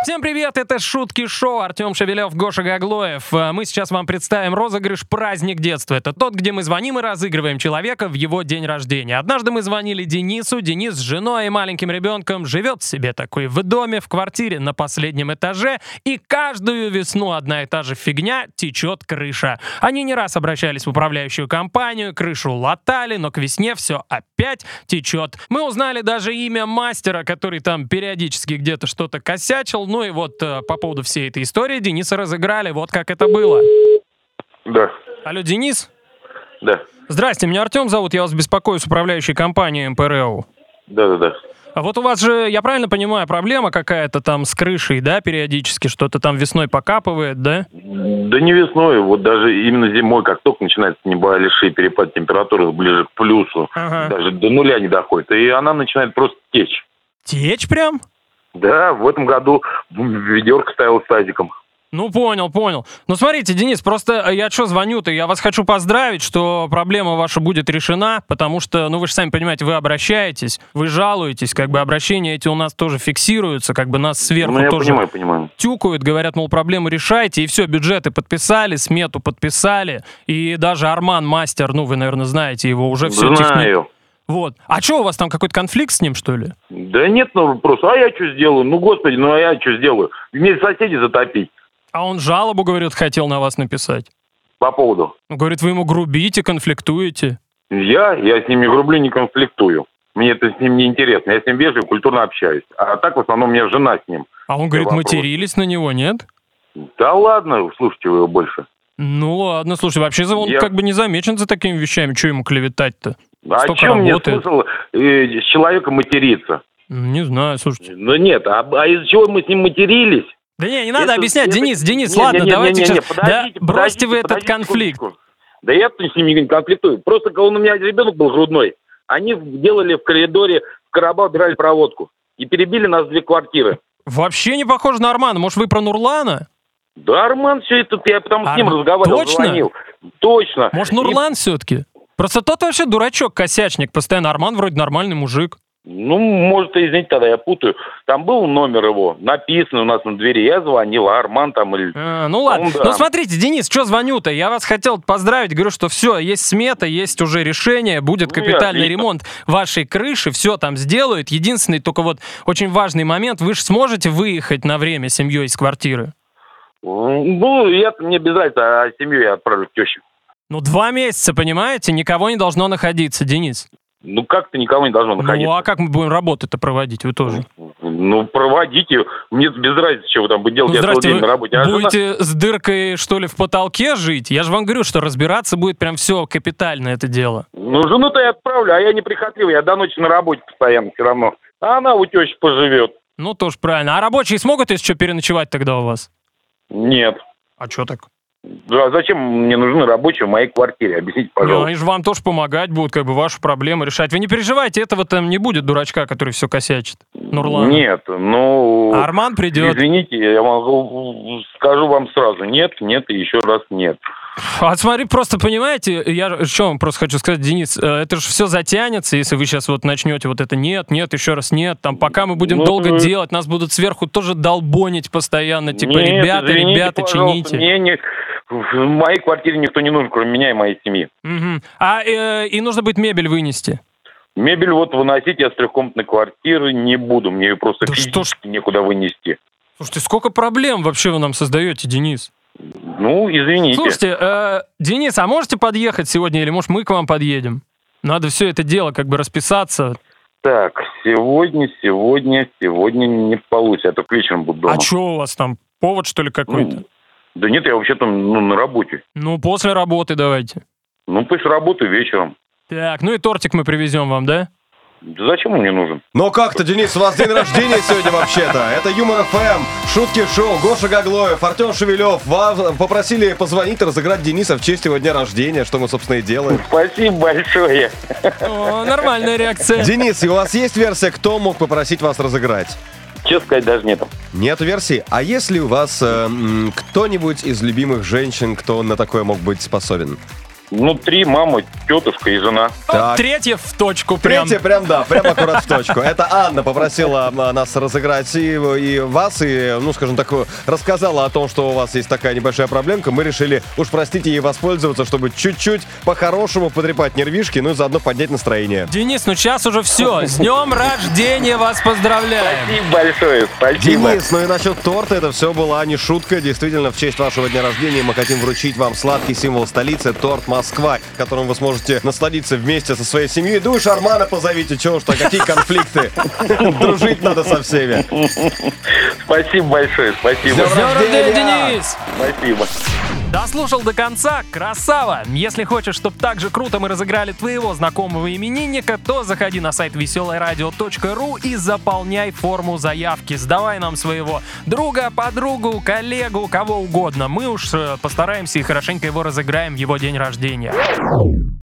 Всем привет, это Шутки Шоу, Артем Шевелев, Гоша Гаглоев. Мы сейчас вам представим розыгрыш «Праздник детства». Это тот, где мы звоним и разыгрываем человека в его день рождения. Однажды мы звонили Денису. Денис с женой и маленьким ребенком живет себе такой в доме, в квартире на последнем этаже. И каждую весну одна и та же фигня — течет крыша. Они не раз обращались в управляющую компанию, крышу латали, но к весне все опять течет. Мы узнали даже имя мастера, который там периодически где-то что-то косячил. Ну и вот по поводу всей этой истории Дениса разыграли. Вот как это было. Да. Алло, Денис? Да. Здрасте, меня Артем зовут, я вас беспокою с управляющей компанией МПРУ. Да. А вот у вас же, я правильно понимаю, проблема какая-то там с крышей, да, периодически? Что-то там весной покапывает, да? Да не весной, вот даже именно зимой, как только начинается небольшой перепад температуры ближе к плюсу, даже до нуля не доходит, и она начинает просто течь. Течь прям? Да, в этом году ведерко ставил с тазиком. Ну, понял. Ну, смотрите, Денис, просто я что звоню-то? Я вас хочу поздравить, что проблема ваша будет решена, потому что, ну, вы же сами понимаете, вы обращаетесь, вы жалуетесь, как бы обращения эти у нас тоже фиксируются, как бы нас сверху тоже понимаю. тюкают, говорят, мол, проблему решайте, и все, бюджеты подписали, смету подписали, и даже Арман, мастер, ну, вы, наверное, знаете его, уже все Знаю. Вот. А что, у вас там какой-то конфликт с ним, что ли? Да нет, ну, просто, а я что сделаю? Ну, господи, ну, а я что сделаю? Мне соседей затопить. А он жалобу, говорит, хотел на вас написать. По поводу? Ну, говорит, вы ему грубите, конфликтуете. Я с ним не грублю, не конфликтую. Мне это с ним не интересно. Я с ним вежливо, культурно общаюсь. А так, в основном, у меня жена с ним. А он, говорит, матерились на него, нет? Да ладно, слушайте вы его больше. Ну ладно, слушай, вообще он как бы не замечен за такими вещами. Что ему клеветать-то? А о чем мне смысл с человеком материться? Не знаю, слушайте. Ну нет, а из-за чего мы с ним матерились? Да не надо объяснять, Денис, ладно, давайте сейчас. Бросьте вы этот конфликт. Да я с ним не конфликтую. Просто когда у меня ребенок был грудной, они делали в коридоре, в Карабах драли проводку. И перебили нас 2 квартиры. Вообще не похоже на Армана. Может, вы про Нурлана? Да, Арман все это, я потому с ним разговаривал, звонил. Точно. Может, Нурлан все-таки? Просто тот вообще дурачок-косячник. Постоянно Арман вроде нормальный мужик. Ну, может, извините, тогда я путаю. Там был номер его, написан у нас на двери. Я звонил, а Арман там... ну ладно. Ну смотрите, Денис, что звоню-то? Я вас хотел поздравить. Говорю, что все, есть смета, есть уже решение. Будет капитальный ремонт вашей крыши. Все там сделают. Единственный только вот очень важный момент. Вы же сможете выехать на время с семьей из квартиры? Ну, мне без разницы, а семью я отправлю к теще. Ну, 2 месяца, понимаете? Никого не должно находиться, Денис. Ну, как-то никого не должно находиться. Ну, а как мы будем работу-то проводить? Вы тоже. Ну, проводите. Мне без разницы, что вы там будете делать. Я целый день на работе. Будете с дыркой, что ли, в потолке жить? Я же вам говорю, что разбираться будет прям все капитально это дело. Ну, жену-то я отправлю, а я не прихотливый. Я до ночи на работе постоянно все равно. А она у тещи поживет. Ну, тоже правильно. А рабочие смогут, если что, переночевать тогда у вас? Нет. А что так? Да, зачем мне нужны рабочие в моей квартире? Объясните, пожалуйста. Ну, они же вам тоже помогать будут, как бы вашу проблему решать. Вы не переживайте, этого там не будет дурачка, который все косячит. Нурлан. Нет, ну... А Арман придет. Извините, я скажу вам сразу. Нет и еще раз нет. А смотри, просто понимаете, я что вам просто хочу сказать, Денис, это же все затянется, если вы сейчас вот начнете вот это нет, еще раз нет, там пока мы будем долго делать, нас будут сверху тоже долбонить постоянно, типа, нет, ребята, чините. В моей квартире никто не нужен, кроме меня и моей семьи. И нужно будет мебель вынести. Мебель вот выносить я с 3-комнатной квартиры не буду, мне ее просто физически некуда вынести. Слушайте, сколько проблем вообще вы нам создаете, Денис? Ну, извините. Слушайте, Денис, а можете подъехать сегодня, или может мы к вам подъедем? Надо все это дело как бы расписаться. Так, сегодня не получится, я только вечером буду дома. А что у вас там, повод что ли какой-то? Да нет, я вообще-то на работе. Ну, после работы давайте. Ну, после работы вечером. Так, ну и тортик мы привезем вам, да? Да зачем он мне нужен? Ну как-то, Денис, у вас день рождения сегодня вообще-то. Это Юмор ФМ, Шутки Шоу, Гоша Гаглоев, Артем Шевелев. Вас попросили позвонить, разыграть Дениса в честь его дня рождения, что мы, собственно, и делаем. Спасибо большое. О, нормальная реакция. Денис, у вас есть версия, кто мог попросить вас разыграть? Честно сказать, даже нету. Нет версии? А есть ли у вас кто-нибудь из любимых женщин, кто на такое мог быть способен? Ну, 3: мама, тетушка и жена. Вот третья в точку прям. Третья прям, да, прям аккурат в точку. Это Анна попросила нас разыграть и вас, и, ну, скажем так, рассказала о том, что у вас есть такая небольшая проблемка. Мы решили, уж простите, ей воспользоваться, чтобы чуть-чуть по-хорошему потрепать нервишки, ну и заодно поднять настроение. Денис, ну сейчас уже все. С днем рождения вас поздравляем. Спасибо большое, спасибо. Денис, ну и насчет торта, это все была не шутка. Действительно, в честь вашего дня рождения мы хотим вручить вам сладкий символ столицы — торт Москва, которым вы сможете насладиться вместе со своей семьей. Да уж Армана позовите, чего уж, какие конфликты. Дружить надо со всеми. Спасибо большое, спасибо. С днем рождения, Денис! Спасибо. Дослушал до конца? Красава! Если хочешь, чтобы так же круто мы разыграли твоего знакомого именинника, то заходи на сайт веселорадио.ру и заполняй форму заявки. Сдавай нам своего друга, подругу, коллегу, кого угодно. Мы уж постараемся и хорошенько его разыграем в его день рождения.